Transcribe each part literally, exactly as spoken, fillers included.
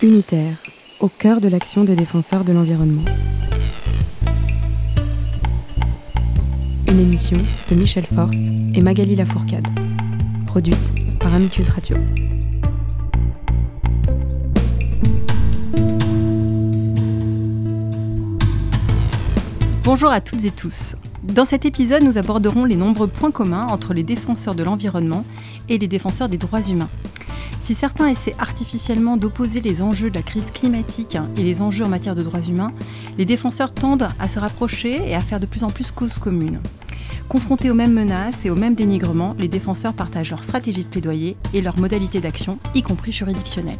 Unitaire, au cœur de l'action des défenseurs de l'environnement. Une émission de Michel Forst et Magali Lafourcade, produite par Amicus Radio. Bonjour à toutes et tous. Dans cet épisode, nous aborderons les nombreux points communs entre les défenseurs de l'environnement et les défenseurs des droits humains. Si certains essaient artificiellement d'opposer les enjeux de la crise climatique et les enjeux en matière de droits humains, les défenseurs tendent à se rapprocher et à faire de plus en plus cause commune. Confrontés aux mêmes menaces et aux mêmes dénigrements, les défenseurs partagent leur stratégie de plaidoyer et leurs modalités d'action, y compris juridictionnelles.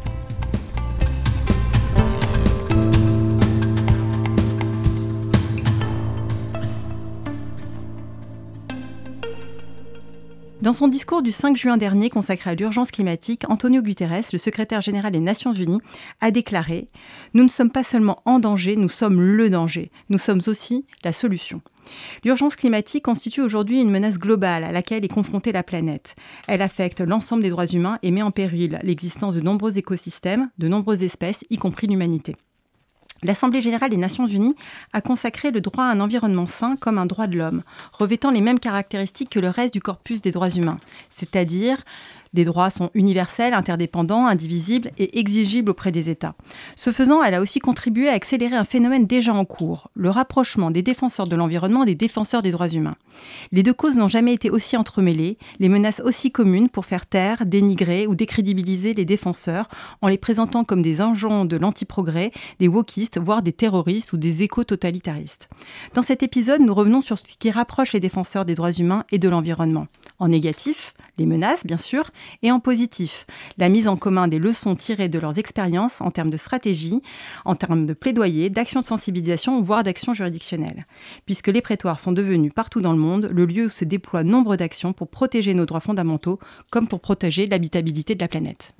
Dans son discours du cinq juin dernier consacré à l'urgence climatique, Antonio Guterres, le secrétaire général des Nations Unies, a déclaré « Nous ne sommes pas seulement en danger, nous sommes le danger. Nous sommes aussi la solution ». L'urgence climatique constitue aujourd'hui une menace globale à laquelle est confrontée la planète. Elle affecte l'ensemble des droits humains et met en péril l'existence de nombreux écosystèmes, de nombreuses espèces, y compris l'humanité. L'Assemblée générale des Nations unies a consacré le droit à un environnement sain comme un droit de l'homme, revêtant les mêmes caractéristiques que le reste du corpus des droits humains, c'est-à-dire des droits sont universels, interdépendants, indivisibles et exigibles auprès des États. Ce faisant, elle a aussi contribué à accélérer un phénomène déjà en cours, le rapprochement des défenseurs de l'environnement des défenseurs des droits humains. Les deux causes n'ont jamais été aussi entremêlées, les menaces aussi communes pour faire taire, dénigrer ou décrédibiliser les défenseurs en les présentant comme des agents de l'antiprogrès, des wokistes, voire des terroristes ou des éco-totalitaristes. Dans cet épisode, nous revenons sur ce qui rapproche les défenseurs des droits humains et de l'environnement. En négatif, les menaces, bien sûr, et en positif, la mise en commun des leçons tirées de leurs expériences en termes de stratégie, en termes de plaidoyer, d'action de sensibilisation, voire d'action juridictionnelle. Puisque les prétoires sont devenus partout dans le monde le lieu où se déploient nombre d'actions pour protéger nos droits fondamentaux, comme pour protéger l'habitabilité de la planète.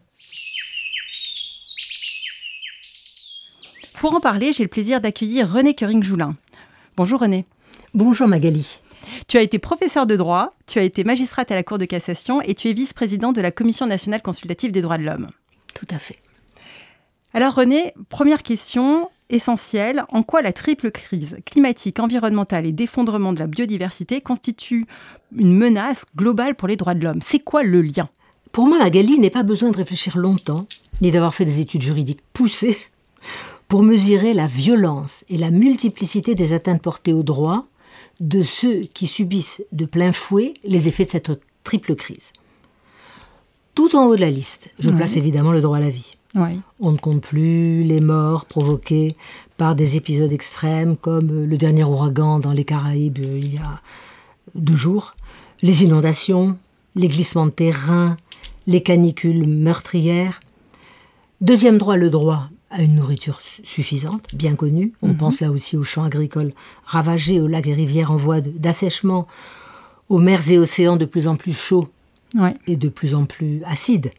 Pour en parler, j'ai le plaisir d'accueillir Renée Koering-Joulin. Bonjour Renée. Bonjour Magali. Tu as été professeure de droit, tu as été magistrate à la Cour de cassation et tu es vice-présidente de la Commission nationale consultative des droits de l'homme. Tout à fait. Alors Renée, première question essentielle, en quoi la triple crise climatique, environnementale et d'effondrement de la biodiversité constitue une menace globale pour les droits de l'homme ? C'est quoi le lien ? Pour moi, Magali, il n'est pas besoin de réfléchir longtemps, ni d'avoir fait des études juridiques poussées, pour mesurer la violence et la multiplicité des atteintes portées aux droits de ceux qui subissent de plein fouet les effets de cette triple crise. Tout en haut de la liste, je oui. place évidemment le droit à la vie. Oui. On ne compte plus les morts provoquées par des épisodes extrêmes comme le dernier ouragan dans les Caraïbes il y a deux jours, les inondations, les glissements de terrain, les canicules meurtrières. Deuxième droit, le droit à une nourriture suffisante, bien connue. On mmh. pense là aussi aux champs agricoles ravagés, aux lacs et rivières en voie de, d'assèchement, aux mers et océans de plus en plus chauds ouais. et de plus en plus acides.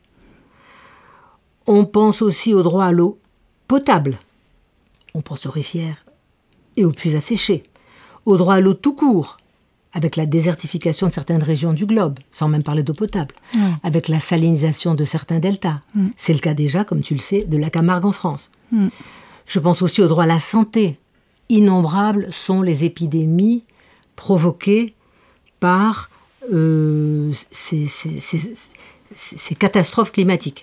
On pense aussi au droit à l'eau potable. On pense aux rivières et aux puits asséchés. Au droit à l'eau tout court, avec la désertification de certaines régions du globe, sans même parler d'eau potable, mmh. avec la salinisation de certains deltas. Mmh. C'est le cas déjà, comme tu le sais, de la Camargue en France. Mmh. Je pense aussi au droit à la santé. Innombrables sont les épidémies provoquées par euh, ces, ces, ces, ces catastrophes climatiques.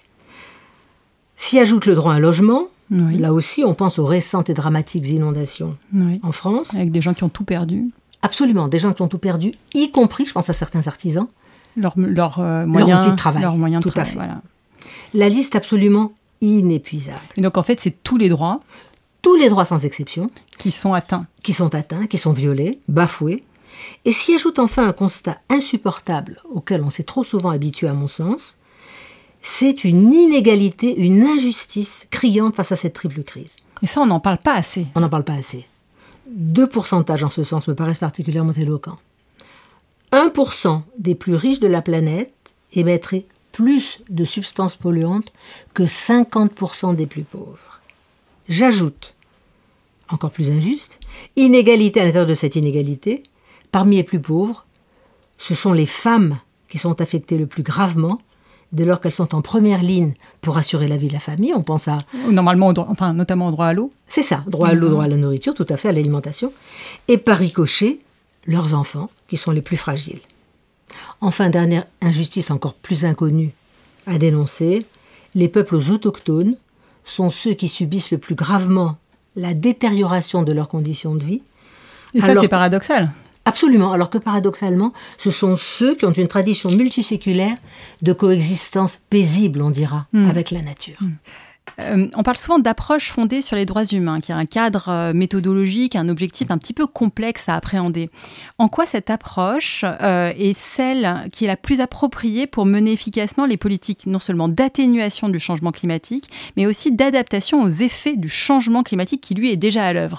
S'y ajoute le droit à un logement. Oui. Là aussi, on pense aux récentes et dramatiques inondations oui. en France. Avec des gens qui ont tout perdu. Absolument, des gens qui ont tout perdu, y compris, je pense à certains artisans, leur, leur, euh, moyen, leur outil de travail. Leur moyen de tout travail, à fait. Voilà. La liste absolument inépuisable. Et donc en fait, c'est tous les droits. Tous les droits sans exception. Qui sont atteints. Qui sont atteints, qui sont violés, bafoués. Et s'y ajoute enfin un constat insupportable, auquel on s'est trop souvent habitué à mon sens, c'est une inégalité, une injustice criante face à cette triple crise. Et ça, on n'en parle pas assez. On n'en parle pas assez. Deux pourcentages en ce sens me paraissent particulièrement éloquents. un pour cent des plus riches de la planète émettraient plus de substances polluantes que cinquante pour cent des plus pauvres. J'ajoute, encore plus injuste, inégalité à l'intérieur de cette inégalité. Parmi les plus pauvres, ce sont les femmes qui sont affectées le plus gravement dès lors qu'elles sont en première ligne pour assurer la vie de la famille. On pense à... Normalement, au droit, enfin, notamment au droit à l'eau. C'est ça, droit à l'eau, droit à la nourriture, tout à fait, à l'alimentation. Et par ricochet, leurs enfants, qui sont les plus fragiles. Enfin, dernière injustice encore plus inconnue à dénoncer, les peuples autochtones sont ceux qui subissent le plus gravement la détérioration de leurs conditions de vie. Et ça, c'est paradoxal. Absolument, alors que paradoxalement, ce sont ceux qui ont une tradition multiséculaire de coexistence paisible, on dira, mmh. avec la nature. Mmh. Euh, on parle souvent d'approche fondée sur les droits humains, qui a un cadre euh, méthodologique, un objectif un petit peu complexe à appréhender. En quoi cette approche euh, est celle qui est la plus appropriée pour mener efficacement les politiques non seulement d'atténuation du changement climatique, mais aussi d'adaptation aux effets du changement climatique qui, lui, est déjà à l'œuvre ?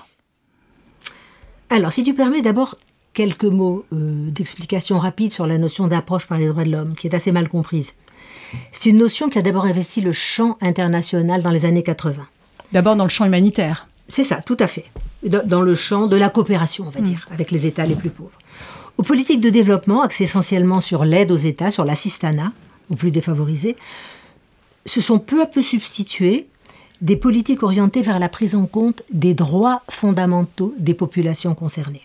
Alors, si tu permets d'abord quelques mots euh, d'explication rapide sur la notion d'approche par les droits de l'homme, qui est assez mal comprise. C'est une notion qui a d'abord investi le champ international dans les années quatre-vingts. D'abord dans le champ humanitaire. C'est ça, tout à fait. Dans le champ de la coopération, on va mmh. dire, avec les États les plus pauvres. Aux politiques de développement, axées essentiellement sur l'aide aux États, sur l'assistanat, aux plus défavorisés, se sont peu à peu substituées des politiques orientées vers la prise en compte des droits fondamentaux des populations concernées.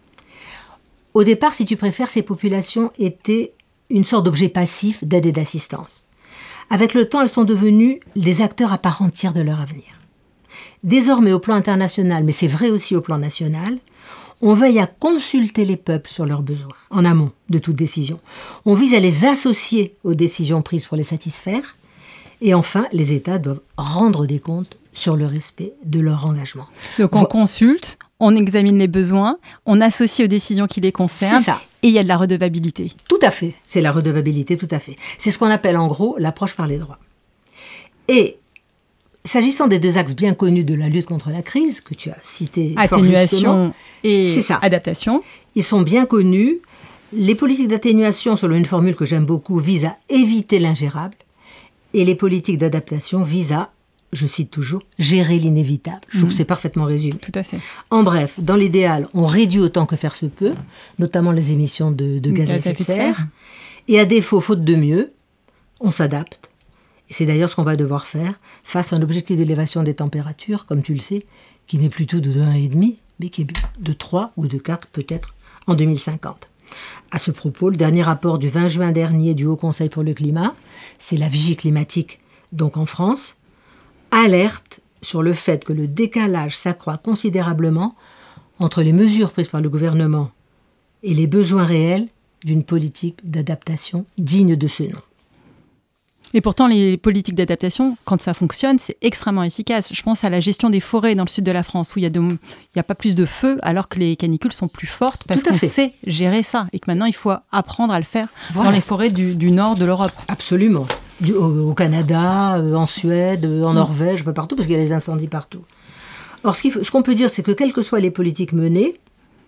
Au départ, si tu préfères, ces populations étaient une sorte d'objet passif d'aide et d'assistance. Avec le temps, elles sont devenues des acteurs à part entière de leur avenir. Désormais, au plan international, mais c'est vrai aussi au plan national, on veille à consulter les peuples sur leurs besoins, en amont de toute décision. On vise à les associer aux décisions prises pour les satisfaire. Et enfin, les États doivent rendre des comptes sur le respect de leur engagement. Donc on Vo- consulte, on examine les besoins, on associe aux décisions qui les concernent, c'est ça. Et il y a de la redevabilité. Tout à fait, c'est la redevabilité, tout à fait. C'est ce qu'on appelle en gros l'approche par les droits. Et s'agissant des deux axes bien connus de la lutte contre la crise, que tu as cités fort justement, atténuation et c'est ça. Adaptation. Ils sont bien connus. Les politiques d'atténuation, selon une formule que j'aime beaucoup, visent à éviter l'ingérable. Et les politiques d'adaptation visent à, je cite toujours, gérer l'inévitable. Je trouve mmh. que c'est parfaitement résumé. Tout à fait. En bref, dans l'idéal, on réduit autant que faire se peut, notamment les émissions de, de gaz, gaz à effet de serre. serre. Et à défaut, faute de mieux, on s'adapte. Et c'est d'ailleurs ce qu'on va devoir faire face à un objectif d'élévation des températures, comme tu le sais, qui n'est plutôt de un virgule cinq, mais qui est de trois ou de quatre peut-être en deux mille cinquante. À ce propos, le dernier rapport du vingt juin dernier du Haut Conseil pour le climat, c'est la vigie climatique, donc en France, alerte sur le fait que le décalage s'accroît considérablement entre les mesures prises par le gouvernement et les besoins réels d'une politique d'adaptation digne de ce nom. Et pourtant, les politiques d'adaptation, quand ça fonctionne, c'est extrêmement efficace. Je pense à la gestion des forêts dans le sud de la France, où il n'y a, de, il y a pas plus de feu, alors que les canicules sont plus fortes, parce qu'on fait. sait gérer ça. Et que maintenant, il faut apprendre à le faire voilà. dans les forêts du, du nord de l'Europe. Absolument. Du, au, au Canada, euh, en Suède, euh, en mmh. Norvège, partout, parce qu'il y a des incendies partout. Or, ce, qu'il faut, ce qu'on peut dire, c'est que quelles que soient les politiques menées,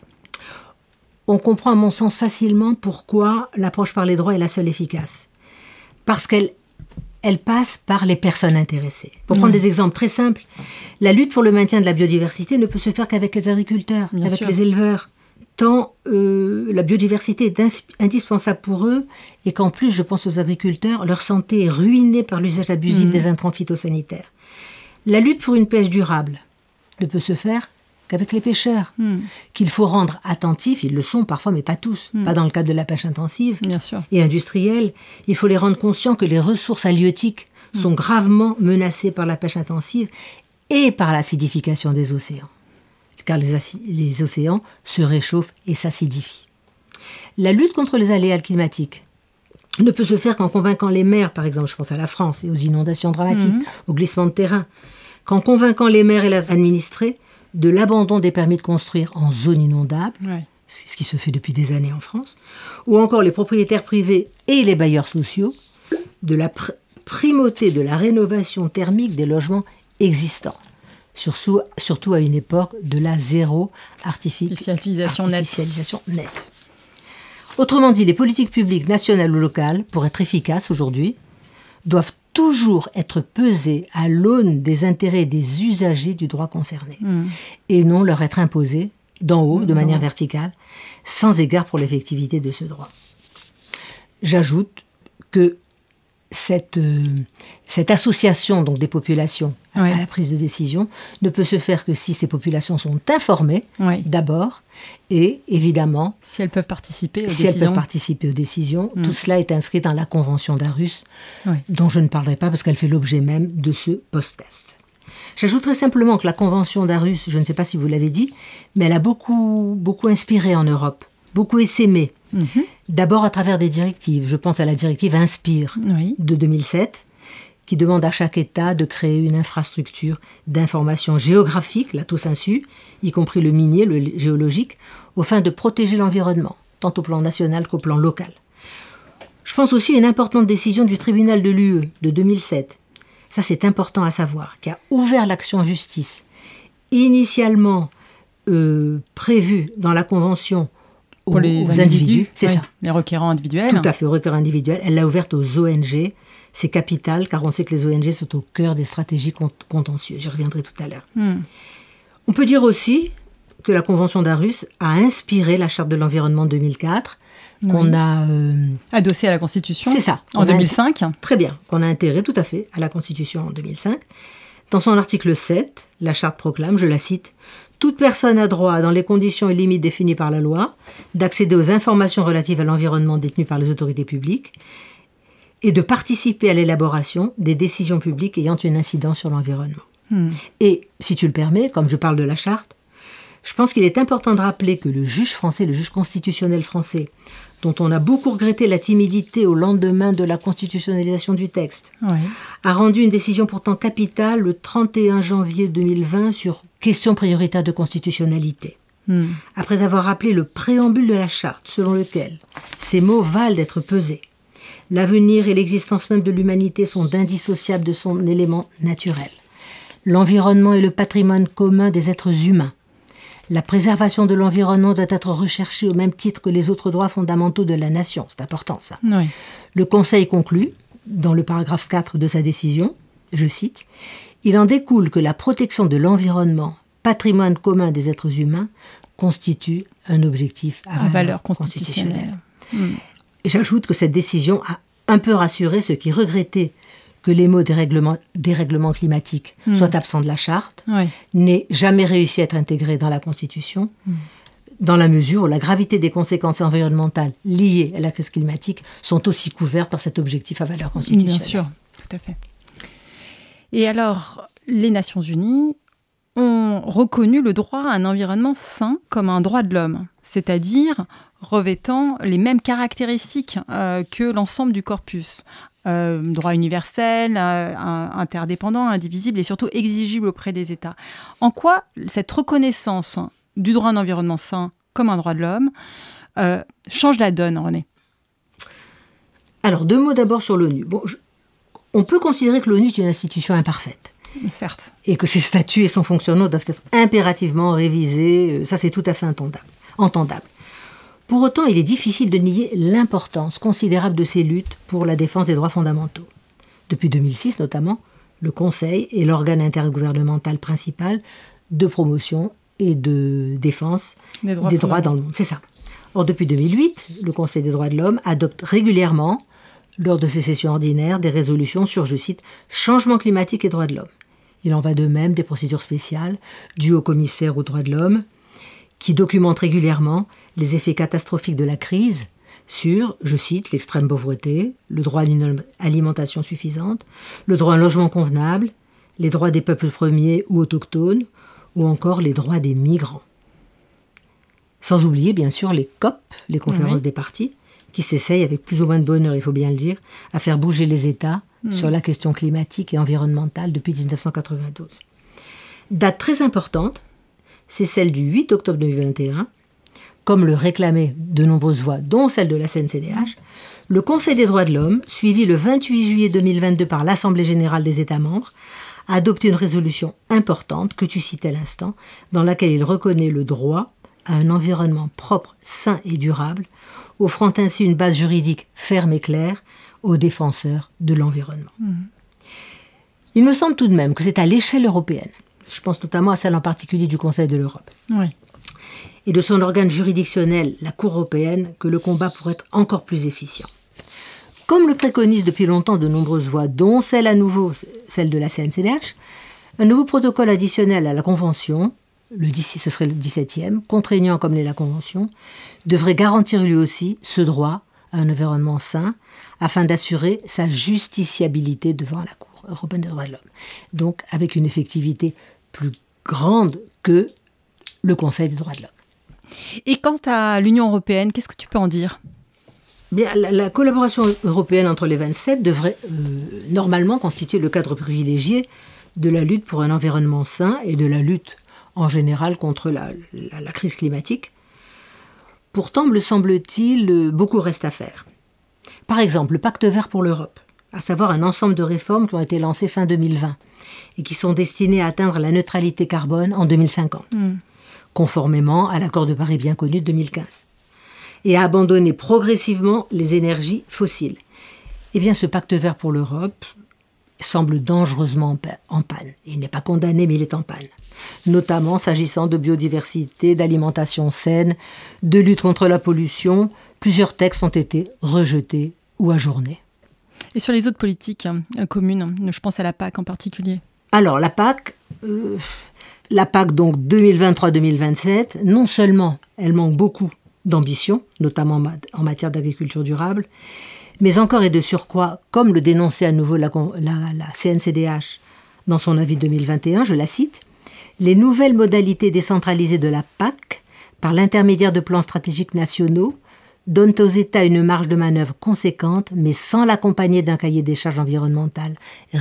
on comprend, à mon sens, facilement pourquoi l'approche par les droits est la seule efficace. Parce qu'elle elle passe par les personnes intéressées. Pour mmh. prendre des exemples très simples, la lutte pour le maintien de la biodiversité ne peut se faire qu'avec les agriculteurs, Bien avec sûr. les éleveurs. Tant euh, la biodiversité est ins- indispensable pour eux, et qu'en plus, je pense aux agriculteurs, leur santé est ruinée par l'usage abusif mmh. des intrants phytosanitaires. La lutte pour une pêche durable ne peut se faire qu'avec les pêcheurs, mmh. qu'il faut rendre attentifs, ils le sont parfois, mais pas tous, mmh. pas dans le cadre de la pêche intensive Bien sûr. et industrielle. Il faut les rendre conscients que les ressources halieutiques mmh. sont gravement menacées par la pêche intensive et par l'acidification des océans, car les, ac- les océans se réchauffent et s'acidifient. La lutte contre les aléas climatiques ne peut se faire qu'en convainquant les maires, par exemple, je pense à la France, et aux inondations dramatiques, mmh. aux glissements de terrain, qu'en convainquant les maires et leurs administrés de l'abandon des permis de construire en zone inondable, ouais. c'est ce qui se fait depuis des années en France, ou encore les propriétaires privés et les bailleurs sociaux, de la pr- primauté de la rénovation thermique des logements existants, surtout, surtout à une époque de la zéro artific- artificialisation, artificialisation nette. nette. Autrement dit, les politiques publiques nationales ou locales, pour être efficaces aujourd'hui, doivent toujours être pesées à l'aune des intérêts des usagers du droit concerné, mmh. et non leur être imposées d'en haut, de manière verticale, sans égard pour l'effectivité de ce droit. J'ajoute que cette, euh, cette association donc, des populations à, oui. à la prise de décision ne peut se faire que si ces populations sont informées oui. d'abord et évidemment si elles peuvent participer aux si décisions. elles peuvent participer aux décisions. Mm. Tout cela est inscrit dans la Convention d'Aarhus oui. dont je ne parlerai pas parce qu'elle fait l'objet même de ce post-test. J'ajouterai simplement que la Convention d'Aarhus, je ne sais pas si vous l'avez dit, mais elle a beaucoup, beaucoup inspiré en Europe, beaucoup essaimé. Mm-hmm. D'abord à travers des directives. Je pense à la directive Inspire oui. de deux mille sept, qui demande à chaque État de créer une infrastructure d'information géographique, la TOSINSU, y compris le minier, le géologique, aux fins de protéger l'environnement, tant au plan national qu'au plan local. Je pense aussi à une importante décision du tribunal de l'U E de deux mille sept. Ça, c'est important à savoir, qui a ouvert l'action en justice, initialement euh, prévue dans la Convention aux, Pour les aux individus, individus, c'est oui, ça. Les requérants individuels. Tout à fait, aux requérants individuels. Elle l'a ouverte aux O N G. C'est capital, car on sait que les O N G sont au cœur des stratégies contentieuses. J'y reviendrai tout à l'heure. Hmm. On peut dire aussi que la Convention d'Aarhus a inspiré la Charte de l'environnement de deux mille quatre, oui. qu'on a... Euh, adossée à la Constitution. C'est ça. En deux mille cinq. Int- Très bien, qu'on a intégré tout à fait à la Constitution en deux mille cinq. Dans son article sept, la Charte proclame, je la cite, « Toute personne a droit, dans les conditions et limites définies par la loi, d'accéder aux informations relatives à l'environnement détenues par les autorités publiques et de participer à l'élaboration des décisions publiques ayant une incidence sur l'environnement. Hmm. » Et, si tu le permets, comme je parle de la Charte, je pense qu'il est important de rappeler que le juge français, le juge constitutionnel français, dont on a beaucoup regretté la timidité au lendemain de la constitutionnalisation du texte, oui. a rendu une décision pourtant capitale le trente et un janvier deux mille vingt sur question prioritaire de constitutionnalité. Hmm. Après avoir rappelé le préambule de la Charte, selon lequel ces mots valent d'être pesés. L'avenir et l'existence même de l'humanité sont indissociables de son élément naturel. L'environnement est le patrimoine commun des êtres humains. La préservation de l'environnement doit être recherchée au même titre que les autres droits fondamentaux de la nation. C'est important, ça. Oui. Le Conseil conclut, dans le paragraphe quatre de sa décision, je cite, « Il en découle que la protection de l'environnement, patrimoine commun des êtres humains, constitue un objectif à, à valeur, valeur constitutionnelle. » Mmh. Et j'ajoute que cette décision a un peu rassuré ceux qui regrettaient que les mots dérèglement, dérèglement climatique mmh. soient absents de la Charte, oui. n'aient jamais réussi à être intégrés dans la Constitution, mmh. dans la mesure où la gravité des conséquences environnementales liées à la crise climatique sont aussi couvertes par cet objectif à valeur constitutionnelle. Bien sûr, tout à fait. Et alors, les Nations Unies ont reconnu le droit à un environnement sain comme un droit de l'homme, c'est-à-dire revêtant les mêmes caractéristiques euh, que l'ensemble du corpus. Euh, droit universel, euh, interdépendant, indivisible et surtout exigible auprès des États. En quoi cette reconnaissance du droit à un environnement sain comme un droit de l'homme euh, change la donne, René ? Alors, deux mots d'abord sur l'ONU. Bon, je, on peut considérer que l'ONU est une institution imparfaite. Certes. Et que ses statuts et son fonctionnement doivent être impérativement révisés. Ça, c'est tout à fait entendable. entendable. Pour autant, il est difficile de nier l'importance considérable de ces luttes pour la défense des droits fondamentaux. Depuis deux mille six, notamment, le Conseil est l'organe intergouvernemental principal de promotion et de défense des droits, des droits dans le monde. C'est ça. Or, depuis deux mille huit, le Conseil des droits de l'homme adopte régulièrement, lors de ses sessions ordinaires, des résolutions sur, je cite, « changement climatique et droits de l'homme ». Il en va de même des procédures spéciales du haut-commissaire aux droits de l'homme, qui documente régulièrement les effets catastrophiques de la crise sur, je cite, l'extrême pauvreté, le droit à une alimentation suffisante, le droit à un logement convenable, les droits des peuples premiers ou autochtones, ou encore les droits des migrants. Sans oublier, bien sûr, les C O P, les conférences oui. des parties, qui s'essayent, avec plus ou moins de bonheur, il faut bien le dire, à faire bouger les États mmh. sur la question climatique et environnementale depuis dix-neuf cent quatre-vingt-douze. Date très importante, c'est celle du huit octobre deux mille vingt et un, comme le réclamaient de nombreuses voix, dont celle de la C N C D H, le Conseil des droits de l'homme, suivi le vingt-huit juillet deux mille vingt-deux par l'Assemblée générale des États membres, a adopté une résolution importante, que tu citais à l'instant, dans laquelle il reconnaît le droit à un environnement propre, sain et durable, offrant ainsi une base juridique ferme et claire aux défenseurs de l'environnement. Mmh. Il me semble tout de même que c'est à l'échelle européenne, je pense notamment à celle en particulier du Conseil de l'Europe, oui. et de son organe juridictionnel, la Cour européenne, que le combat pourrait être encore plus efficient. Comme le préconisent depuis longtemps de nombreuses voix, dont celle à nouveau, celle de la C N C D H, un nouveau protocole additionnel à la Convention, le dix, ce serait le dix-septième, contraignant comme l'est la Convention, devrait garantir lui aussi ce droit à un environnement sain, afin d'assurer sa justiciabilité devant la Cour européenne des droits de l'homme. Donc avec une effectivité plus grande que le Conseil des droits de l'homme. Et quant à l'Union européenne, qu'est-ce que tu peux en dire ? Bien, la, la collaboration européenne entre les vingt-sept devrait euh, normalement constituer le cadre privilégié de la lutte pour un environnement sain et de la lutte en général contre la, la, la crise climatique. Pourtant, me semble-t-il, beaucoup reste à faire. Par exemple, le Pacte vert pour l'Europe, à savoir un ensemble de réformes qui ont été lancées fin deux mille vingt et qui sont destinées à atteindre la neutralité carbone en deux mille cinquante, mmh. conformément à l'accord de Paris bien connu de deux mille quinze, et à abandonner progressivement les énergies fossiles. Eh bien, ce Pacte vert pour l'Europe semble dangereusement en panne. Il n'est pas condamné, mais il est en panne. Notamment s'agissant de biodiversité, d'alimentation saine, de lutte contre la pollution. Plusieurs textes ont été rejetés ou ajournés. Et sur les autres politiques euh, communes, je pense à la P A C en particulier. Alors, la P A C, euh, la P A C donc deux mille vingt-trois deux mille vingt-sept, non seulement elle manque beaucoup d'ambition, notamment en matière d'agriculture durable, mais encore et de surcroît, comme le dénonçait à nouveau la, la, la C N C D H dans son avis deux mille vingt et un, je la cite, « Les nouvelles modalités décentralisées de la P A C, par l'intermédiaire de plans stratégiques nationaux, donnent aux États une marge de manœuvre conséquente, mais sans l'accompagner d'un cahier des charges environnementales rigoureux. »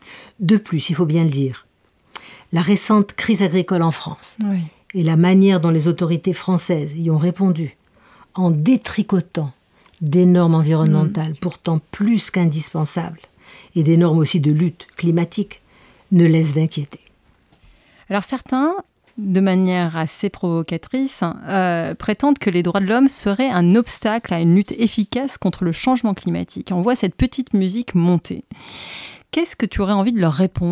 De plus, il faut bien le dire, la récente crise agricole en France oui. et la manière dont les autorités françaises y ont répondu, en détricotant des normes environnementales mmh. pourtant plus qu'indispensables et des normes aussi de lutte climatique, ne laissent d'inquiéter. Alors certains, de manière assez provocatrice, euh, prétendent que les droits de l'homme seraient un obstacle à une lutte efficace contre le changement climatique. On voit cette petite musique monter. Qu'est-ce que tu aurais envie de leur répondre ?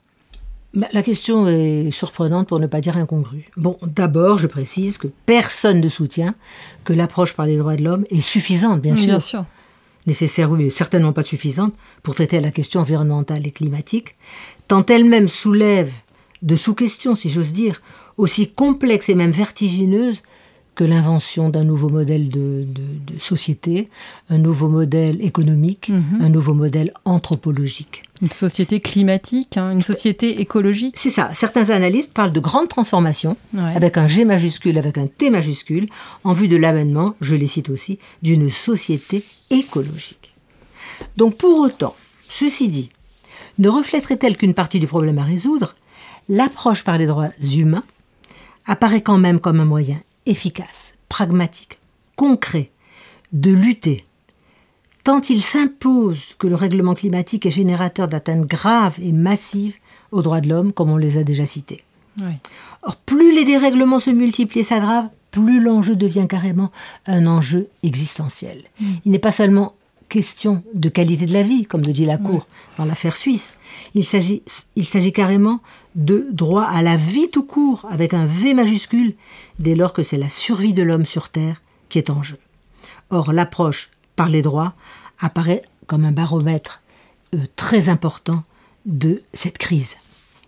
La question est surprenante pour ne pas dire incongrue. Bon, d'abord, je précise que personne ne soutient que l'approche par les droits de l'homme est suffisante, bien sûr. Bien sûr. Nécessaire, oui, mais certainement pas suffisante pour traiter la question environnementale et climatique, tant elle-même soulève de sous-questions, si j'ose dire, aussi complexes et même vertigineuses que l'invention d'un nouveau modèle de, de, de société, un nouveau modèle économique, mmh. un nouveau modèle anthropologique. Une société climatique, hein, une société écologique. C'est ça. Certains analystes parlent de grandes transformations, ouais. avec un G majuscule, avec un T majuscule, en vue de l'avènement, je les cite aussi, d'une société écologique. Donc pour autant, ceci dit, ne reflèterait-elle qu'une partie du problème à résoudre, l'approche par les droits humains apparaît quand même comme un moyen efficace, pragmatique, concret, de lutter, tant il s'impose que le règlement climatique est générateur d'atteintes graves et massives aux droits de l'homme, comme on les a déjà cités. Oui. Or, plus les dérèglements se multiplient et s'aggravent, plus l'enjeu devient carrément un enjeu existentiel. Mmh. Il n'est pas seulement question de qualité de la vie, comme le dit la Cour oui. dans l'affaire suisse. Il s'agit, il s'agit carrément de droit à la vie tout court, avec un V majuscule, dès lors que c'est la survie de l'homme sur Terre qui est en jeu. Or, l'approche par les droits apparaît comme un baromètre euh, très important de cette crise.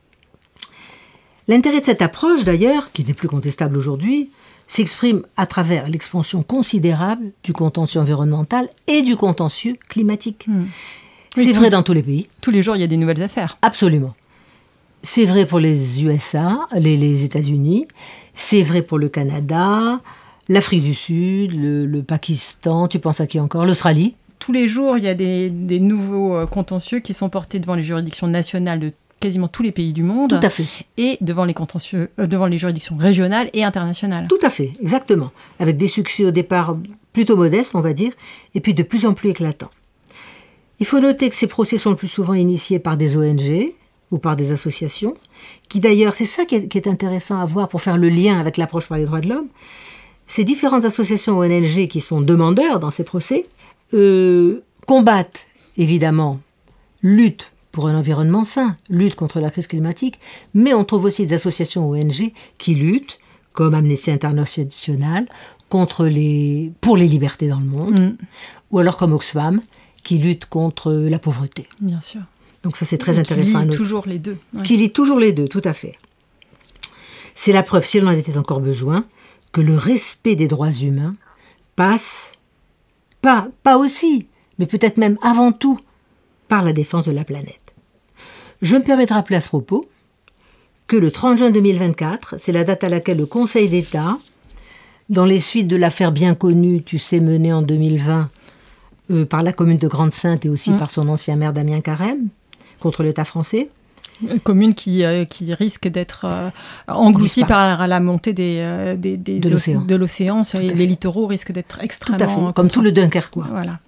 L'intérêt de cette approche, d'ailleurs, qui n'est plus contestable aujourd'hui, s'exprime à travers l'expansion considérable du contentieux environnemental et du contentieux climatique. Mmh. Oui, c'est tout, vrai dans tous les pays. Tous les jours, il y a des nouvelles affaires. Absolument. C'est vrai pour les U S A, les, les États-Unis, c'est vrai pour le Canada, l'Afrique du Sud, le, le Pakistan, tu penses à qui encore ? L'Australie ? Tous les jours, il y a des, des nouveaux contentieux qui sont portés devant les juridictions nationales de quasiment tous les pays du monde. Tout à fait. Et devant les contentieux, euh, devant les juridictions régionales et internationales. Tout à fait, exactement. Avec des succès au départ plutôt modestes, on va dire, et puis de plus en plus éclatants. Il faut noter que ces procès sont le plus souvent initiés par des O N G ou par des associations, qui d'ailleurs, c'est ça qui est, qui est intéressant à voir pour faire le lien avec l'approche par les droits de l'homme. Ces différentes associations O N G qui sont demandeurs dans ces procès euh, combattent, évidemment, luttent pour un environnement sain, lutte contre la crise climatique, mais on trouve aussi des associations O N G qui luttent, comme Amnesty International, contre les, pour les libertés dans le monde, mmh. ou alors comme Oxfam, qui lutte contre la pauvreté. Bien sûr. Donc ça, c'est très Et intéressant. Qui lit toujours les deux. Ouais. Qui lit toujours les deux, tout à fait. C'est la preuve, s'il en était encore besoin, que le respect des droits humains passe, pas, pas aussi, mais peut-être même avant tout, par la défense de la planète. Je me permets de rappeler à ce propos que le trente juin deux mille vingt-quatre, c'est la date à laquelle le Conseil d'État, dans les suites de l'affaire bien connue, tu sais, menée en deux mille vingt euh, par la commune de Grande-Synthe et aussi mmh. par son ancien maire Damien Carême, contre l'État français. Une commune qui, euh, qui risque d'être euh, engloutie par la montée des, euh, des, des, de l'océan. De l'océan. Les fait. littoraux risquent d'être extrêmement... Tout à fait, comme tout le Dunkerquois. Voilà.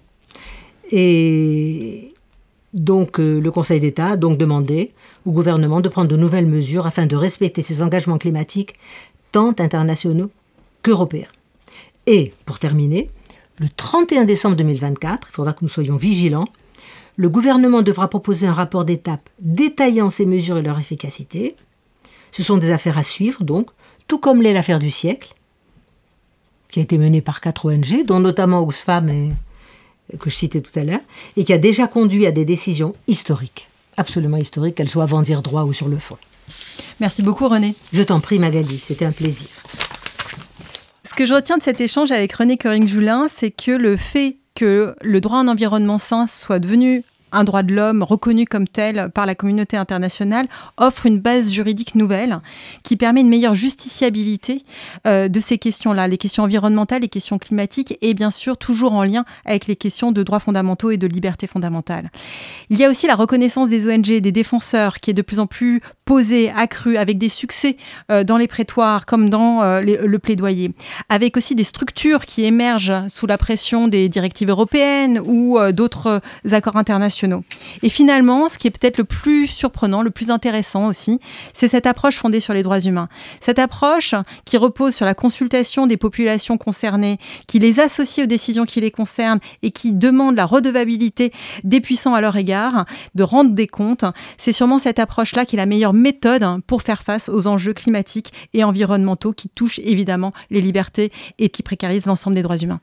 Et donc, euh, le Conseil d'État a donc demandé au gouvernement de prendre de nouvelles mesures afin de respecter ses engagements climatiques, tant internationaux qu'européens. Et, pour terminer, le trente et un décembre deux mille vingt-quatre, il faudra que nous soyons vigilants, le gouvernement devra proposer un rapport d'étape détaillant ces mesures et leur efficacité. Ce sont des affaires à suivre, donc, tout comme l'est l'affaire du siècle, qui a été menée par quatre O N G, dont notamment Oxfam, et, que je citais tout à l'heure, et qui a déjà conduit à des décisions historiques, absolument historiques, qu'elles soient avant dire droit ou sur le fond. Merci beaucoup, René. Je t'en prie, Magali, c'était un plaisir. Ce que je retiens de cet échange avec René Coering-Joulin, c'est que le fait que le droit à un environnement sain soit devenu un droit de l'homme reconnu comme tel par la communauté internationale offre une base juridique nouvelle qui permet une meilleure justiciabilité euh, de ces questions-là, les questions environnementales, les questions climatiques et bien sûr toujours en lien avec les questions de droits fondamentaux et de libertés fondamentales. Il y a aussi la reconnaissance des O N G, des défenseurs qui est de plus en plus posée, accrue, avec des succès euh, dans les prétoires comme dans euh, les, le plaidoyer, avec aussi des structures qui émergent sous la pression des directives européennes ou euh, d'autres euh, accords internationaux. Et finalement, ce qui est peut-être le plus surprenant, le plus intéressant aussi, c'est cette approche fondée sur les droits humains. Cette approche qui repose sur la consultation des populations concernées, qui les associe aux décisions qui les concernent et qui demande la redevabilité des puissants à leur égard, de rendre des comptes. C'est sûrement cette approche-là qui est la meilleure méthode pour faire face aux enjeux climatiques et environnementaux qui touchent évidemment les libertés et qui précarisent l'ensemble des droits humains.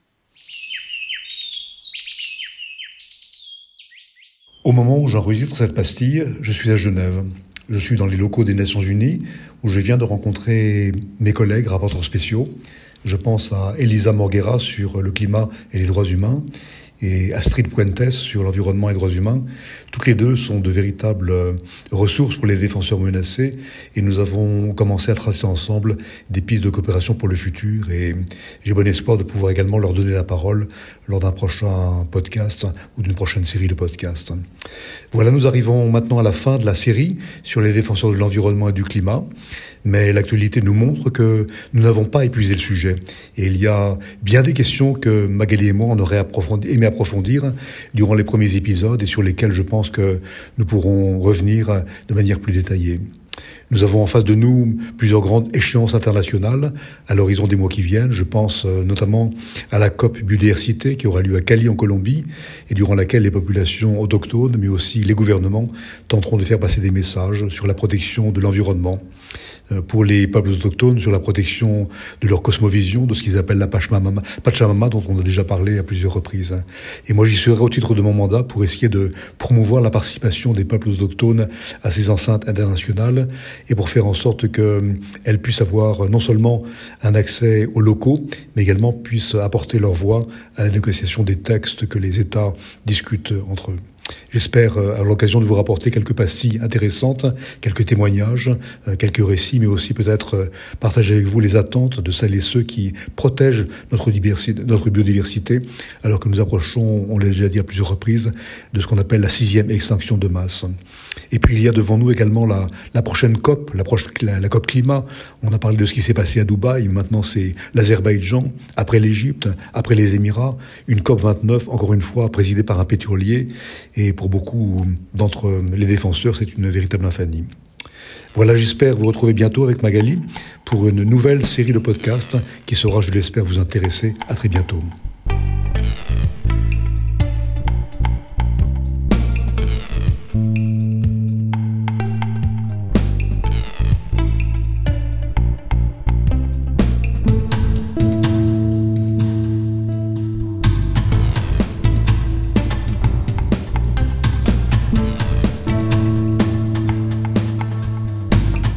Au moment où j'enregistre cette pastille, je suis à Genève. Je suis dans les locaux des Nations Unies, où je viens de rencontrer mes collègues rapporteurs spéciaux. Je pense à Elisa Morguera sur le climat et les droits humains, et Astrid Puentes sur l'environnement et les droits humains. Toutes les deux sont de véritables ressources pour les défenseurs menacés, et nous avons commencé à tracer ensemble des pistes de coopération pour le futur, et j'ai bon espoir de pouvoir également leur donner la parole lors d'un prochain podcast ou d'une prochaine série de podcasts. Voilà, nous arrivons maintenant à la fin de la série sur les défenseurs de l'environnement et du climat, mais l'actualité nous montre que nous n'avons pas épuisé le sujet, et il y a bien des questions que Magali et moi on aurait approfondi, aimé approfondir durant les premiers épisodes et sur lesquels je pense que nous pourrons revenir de manière plus détaillée. Nous avons en face de nous plusieurs grandes échéances internationales à l'horizon des mois qui viennent. Je pense notamment à la COP Biodiversité qui aura lieu à Cali en Colombie et durant laquelle les populations autochtones, mais aussi les gouvernements, tenteront de faire passer des messages sur la protection de l'environnement. Pour les peuples autochtones, sur la protection de leur cosmovision, de ce qu'ils appellent la Pachamama, Pachamama, dont on a déjà parlé à plusieurs reprises. Et moi, j'y serai au titre de mon mandat pour essayer de promouvoir la participation des peuples autochtones à ces enceintes internationales et pour faire en sorte qu'elles puissent avoir non seulement un accès aux locaux, mais également puissent apporter leur voix à la négociation des textes que les États discutent entre eux. J'espère à l'occasion de vous rapporter quelques pastilles intéressantes, quelques témoignages, quelques récits, mais aussi peut-être partager avec vous les attentes de celles et ceux qui protègent notre, notre biodiversité, alors que nous approchons, on l'a déjà dit à plusieurs reprises, de ce qu'on appelle la sixième extinction de masse. Et puis il y a devant nous également la, la prochaine COP, la, proche, la, la COP climat. On a parlé de ce qui s'est passé à Dubaï, maintenant c'est l'Azerbaïdjan, après l'Égypte, après les Émirats, une COP vingt-neuf, encore une fois, présidée par un pétrolier. Et pour beaucoup d'entre les défenseurs, c'est une véritable infamie. Voilà, j'espère vous retrouver bientôt avec Magali pour une nouvelle série de podcasts qui sera, je l'espère, vous intéresser. À très bientôt.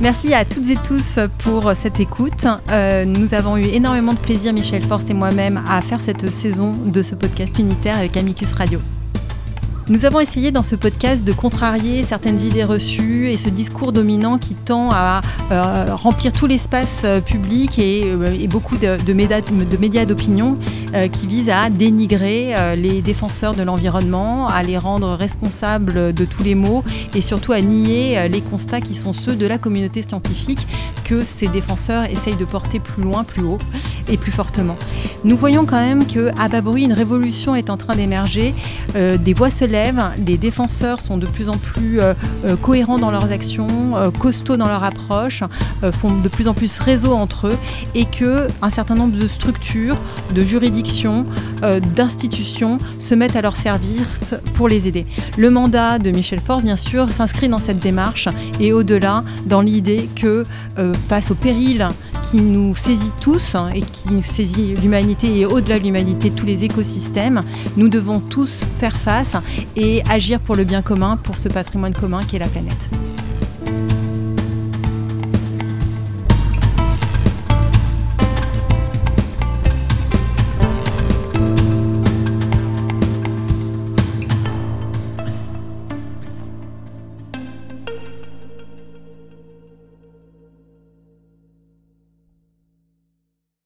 Merci à toutes et tous pour cette écoute. Euh, nous avons eu énormément de plaisir, Michel Forst et moi-même, à faire cette saison de ce podcast unitaire avec Amicus Radio. Nous avons essayé dans ce podcast de contrarier certaines idées reçues et ce discours dominant qui tend à euh, remplir tout l'espace euh, public et, euh, et beaucoup de, de, méda, de médias d'opinion euh, qui visent à dénigrer euh, les défenseurs de l'environnement, à les rendre responsables de tous les maux et surtout à nier euh, les constats qui sont ceux de la communauté scientifique que ces défenseurs essayent de porter plus loin, plus haut et plus fortement. Nous voyons quand même qu'à bas bruit, une révolution est en train d'émerger, euh, des voix se lèvent, les défenseurs sont de plus en plus euh, euh, cohérents dans leurs actions, euh, costauds dans leur approche, euh, font de plus en plus réseau entre eux et qu'un certain nombre de structures, de juridictions, euh, d'institutions se mettent à leur service pour les aider. Le mandat de Michel Forst, bien sûr, s'inscrit dans cette démarche et au-delà, dans l'idée que euh, face au péril qui nous saisit tous hein, et qui nous saisit l'humanité et au-delà de l'humanité, tous les écosystèmes, nous devons tous faire face et agir pour le bien commun, pour ce patrimoine commun qu'est la planète.